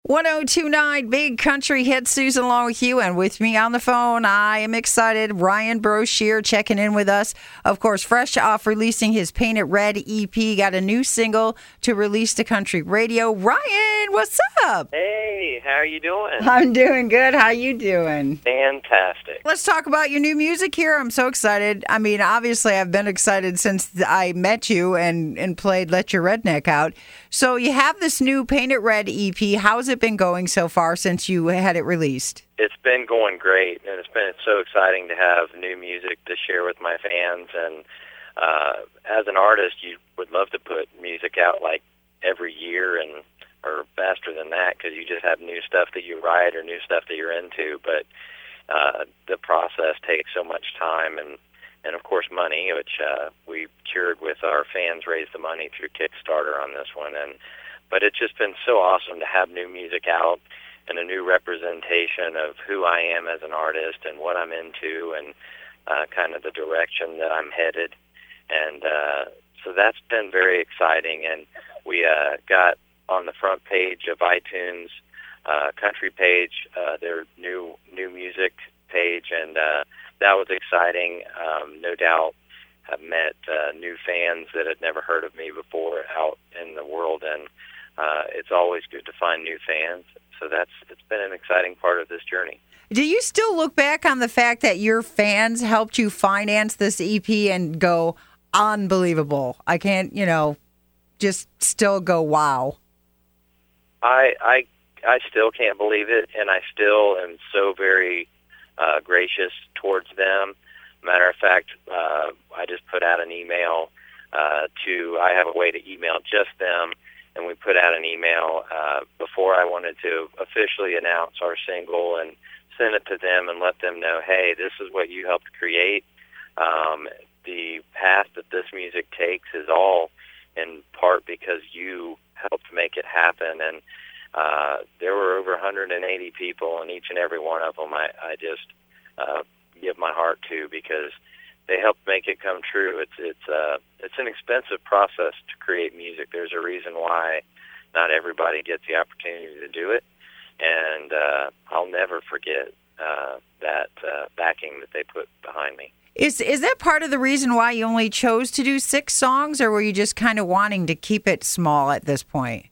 1029 Big Country Hits, Susan along with you, and with me on the phone, I am excited, Ryan Broshear checking in with us. Of course, fresh off releasing his Paint It Red EP, got a new single to release to country radio. Ryan, what's up? Hey, how are you doing? I'm doing good. How you doing? Fantastic. Let's talk about your new music here. I'm so excited. I mean, obviously, I've been excited since I met you and played Let Your Redneck Out. So you have this new Paint It Red EP. How's it been going so far since you had it released? It's been going great, and it's been so exciting to have new music to share with my fans. And as an artist, you would love to put music out like every year or faster than that, because you just have new stuff that you write or new stuff that you're into. But the process takes so much time and of course money, which we cured with our fans, raised the money through Kickstarter on this one. But it's just been so awesome to have new music out and a new representation of who I am as an artist and what I'm into and kind of the direction that I'm headed. And so that's been very exciting. And we got on the front page of iTunes country page, their new music page, and that was exciting. No doubt have met new fans that had never heard of me before out in the world, and it's always good to find new fans. So it's been an exciting part of this journey. Do you still look back on the fact that your fans helped you finance this EP and go, unbelievable? I can't, just still go, wow. I still can't believe it, and I still am so very gracious towards them. Matter of fact, I just put out an email I have a way to email just them, and we put out an email before I wanted to officially announce our single and send it to them and let them know, hey, this is what you helped create. The path that this music takes is all in part because you helped make it happen. And there were over 180 people, and each and every one of them I just give my heart to, because they helped make it come true. It's an expensive process to create music. There's a reason why not everybody gets the opportunity to do it, and I'll never forget that backing that they put behind me. Is that part of the reason why you only chose to do 6 songs, or were you just kind of wanting to keep it small at this point?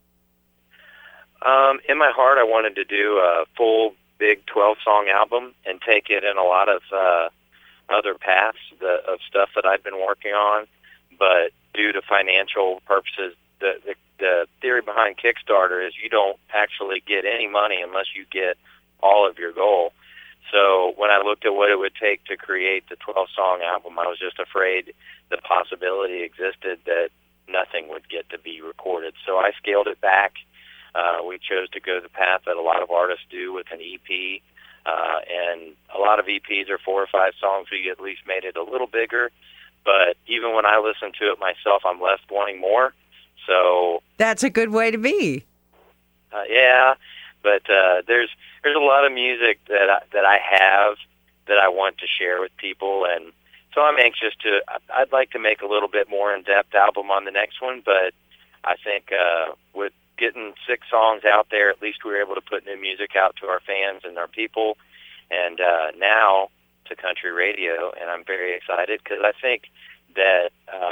In my heart, I wanted to do a full, big 12-song album and take it in a lot of other paths of stuff that I've been working on. But due to financial purposes, the theory behind Kickstarter is you don't actually get any money unless you get all of your goal. So when I looked at what it would take to create the 12-song album, I was just afraid the possibility existed that nothing would get to be recorded. So I scaled it back. We chose to go the path that a lot of artists do with an EP, and a lot of EPs are 4 or 5 songs. We at least made it a little bigger, but even when I listen to it myself, I'm left wanting more. So that's a good way to be. Yeah, but there's a lot of music that I have that I want to share with people, and so I'm anxious to. I'd like to make a little bit more in-depth album on the next one, but I think with getting 6 songs out there, at least we were able to put new music out to our fans and our people, and now to country radio, and I'm very excited because I think that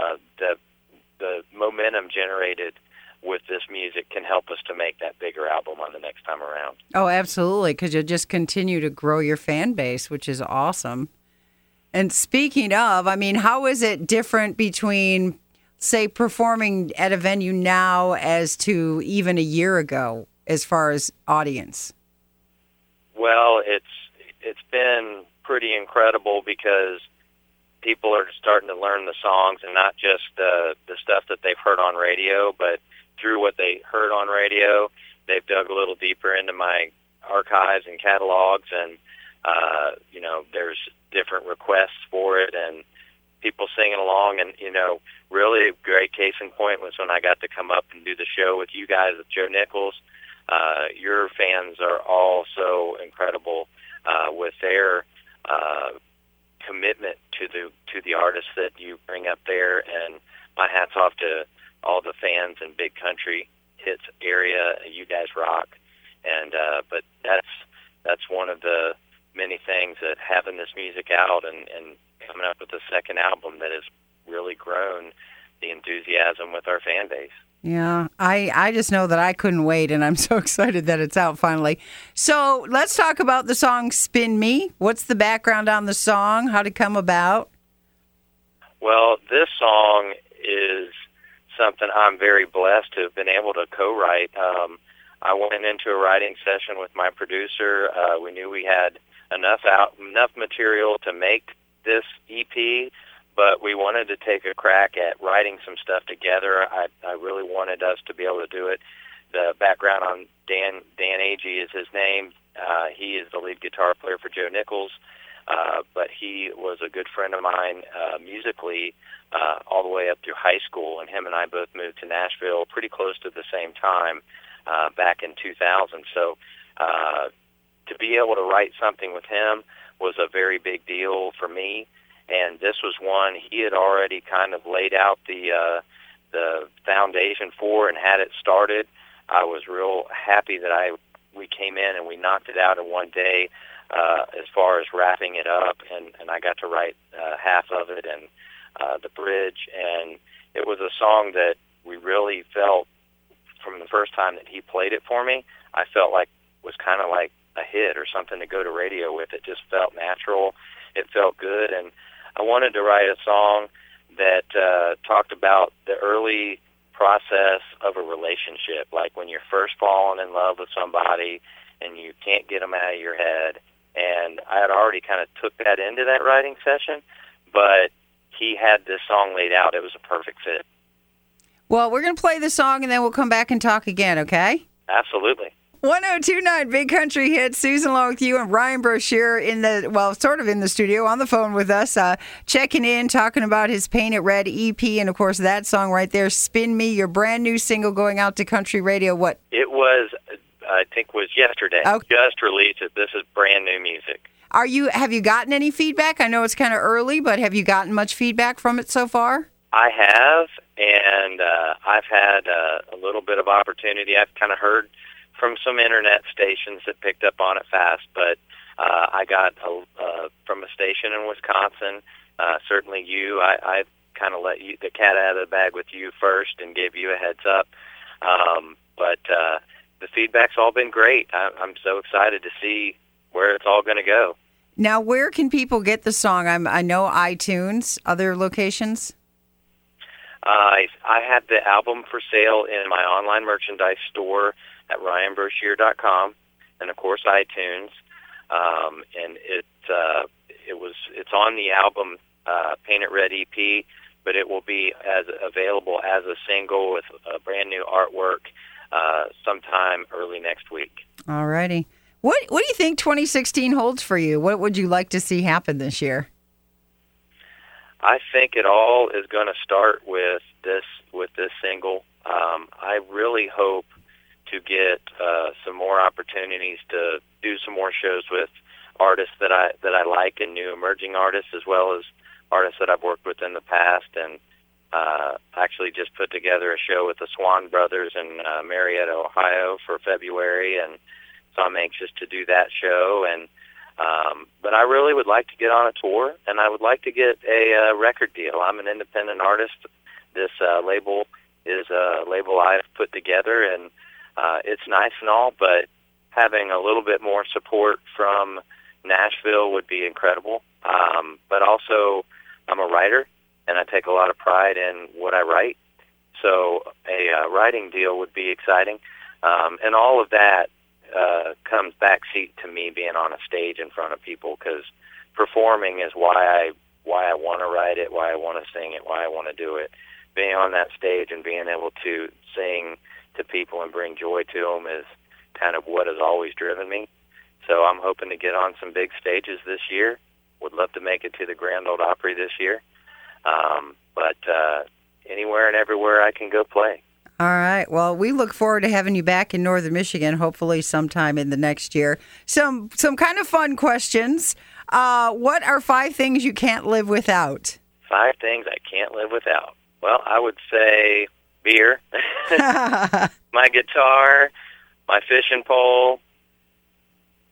the momentum generated with this music can help us to make that bigger album on the next time around. Oh, absolutely, because you'll just continue to grow your fan base, which is awesome. And speaking of, I mean, how is it different between, say, performing at a venue now as to even a year ago as far as audience? Well, it's been pretty incredible because people are starting to learn the songs, and not just the stuff that they've heard on radio, but through what they heard on radio, they've dug a little deeper into my archives and catalogs, and there's different requests for it and people singing along. And really a great case in point was when I got to come up and do the show with you guys, with Joe Nichols. Your fans are all so incredible with their commitment to the artists that you bring up there, and my hat's off to all the fans in Big Country Hits area. You guys rock, and but that's one of the many things that having this music out and coming up with the second album that has really grown the enthusiasm with our fan base. Yeah, I just know that I couldn't wait, and I'm so excited that it's out finally. So let's talk about the song Spin Me. What's the background on the song? How did it come about? Well, this song is something I'm very blessed to have been able to co-write. I went into a writing session with my producer. We knew we had enough material to make this EP, but we wanted to take a crack at writing some stuff together. I really wanted us to be able to do it. The background on Dan Agee is his name. He is the lead guitar player for Joe Nichols, but he was a good friend of mine musically all the way up through high school, and him and I both moved to Nashville pretty close to the same time back in 2000. So to be able to write something with him was a very big deal for me. And this was one he had already kind of laid out the foundation for and had it started. I was real happy that we came in and we knocked it out in one day as far as wrapping it up, and I got to write half of it and the bridge. And it was a song that we really felt from the first time that he played it for me, I felt like was kind of like a hit or something to go to radio with. It just felt natural. It felt good, and I wanted to write a song that talked about the early process of a relationship, like when you're first falling in love with somebody and you can't get them out of your head. And I had already kind of took that into that writing session, but he had this song laid out. It was a perfect fit. Well, we're going to play the song, and then we'll come back and talk again, okay? Absolutely. 1029 Big Country Hits. Susan along with you and Ryan Brashear in the studio on the phone with us, checking in, talking about his Paint It Red EP, and of course that song right there, Spin Me, your brand new single going out to country radio. What? It was, I think, was yesterday. Okay. Just released it. This is brand new music. Have you gotten any feedback? I know it's kind of early, but have you gotten much feedback from it so far? I have, and I've had a little bit of opportunity. I've kind of heard from some internet stations that picked up on it fast, but I got from a station in Wisconsin. Certainly you. I kind of let the cat out of the bag with you first and gave you a heads up. But the feedback's all been great. I'm so excited to see where it's all going to go. Now, where can people get the song? I know iTunes, other locations? I had the album for sale in my online merchandise store at ryanbrashear.com, and of course iTunes. And it's on the album Paint It Red EP, but it will be available as a single with a brand new artwork sometime early next week. All righty. What do you think 2016 holds for you? What would you like to see happen this year? I think it all is going to start with this single. I really hope to get some more opportunities to do some more shows with artists that I like and new emerging artists, as well as artists that I've worked with in the past. And actually just put together a show with the Swan Brothers in Marietta, Ohio for February, and so I'm anxious to do that show. And but I really would like to get on a tour, and I would like to get a record deal. I'm an independent artist. This label is a label I've put together, and it's nice and all, but having a little bit more support from Nashville would be incredible. But also, I'm a writer, and I take a lot of pride in what I write. So a writing deal would be exciting. And all of that comes backseat to me being on a stage in front of people, because performing is why I want to write it, why I want to sing it, why I want to do it. Being on that stage and being able to sing to people and bring joy to them is kind of what has always driven me. So I'm hoping to get on some big stages this year. Would love to make it to the Grand Ole Opry this year. But anywhere and everywhere I can go play. All right. Well, we look forward to having you back in Northern Michigan, hopefully sometime in the next year. Some kind of fun questions. What are 5 things you can't live without? 5 things I can't live without. Well, I would say beer, my guitar, my fishing pole,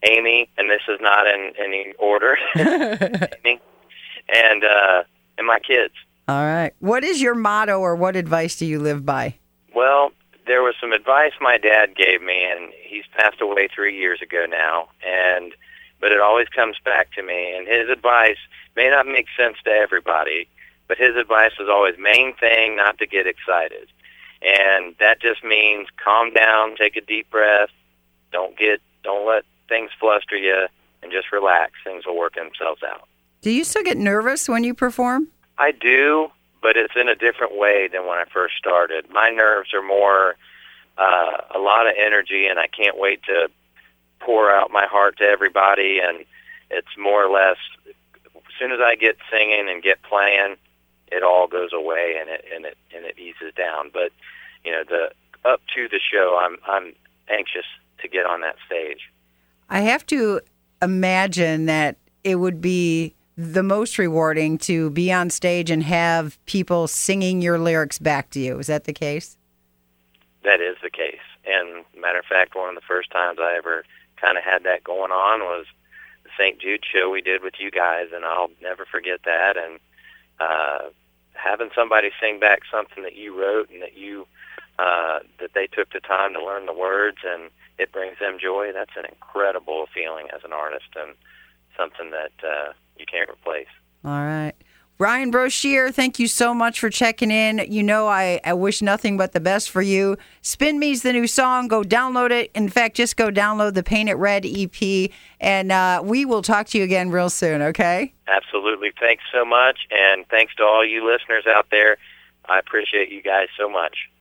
Amy, and this is not in any order, Amy, and my kids. All right. What is your motto, or what advice do you live by? Well, there was some advice my dad gave me, and he's passed away 3 years ago now, but it always comes back to me, and his advice may not make sense to everybody, but his advice was always, main thing, not to get excited. And that just means calm down, take a deep breath, don't let things fluster you, and just relax. Things will work themselves out. Do you still get nervous when you perform? I do, but it's in a different way than when I first started. My nerves are more a lot of energy, and I can't wait to pour out my heart to everybody, and it's more or less, as soon as I get singing and get playing, it all goes away and it eases down. But up to the show, I'm anxious to get on that stage. I have to imagine that it would be the most rewarding to be on stage and have people singing your lyrics back to you. Is that the case? That is the case. And matter of fact, one of the first times I ever kind of had that going on was the St. Jude show we did with you guys, and I'll never forget that. And having somebody sing back something that you wrote and that they took the time to learn the words, and it brings them joy, that's an incredible feeling as an artist, and something that you can't replace. All right. Ryan Broshear, thank you so much for checking in. I wish nothing but the best for you. Spin Me's the new song. Go download it. In fact, just go download the Paint It Red EP, and we will talk to you again real soon, okay? Absolutely. Thanks so much, and thanks to all you listeners out there. I appreciate you guys so much.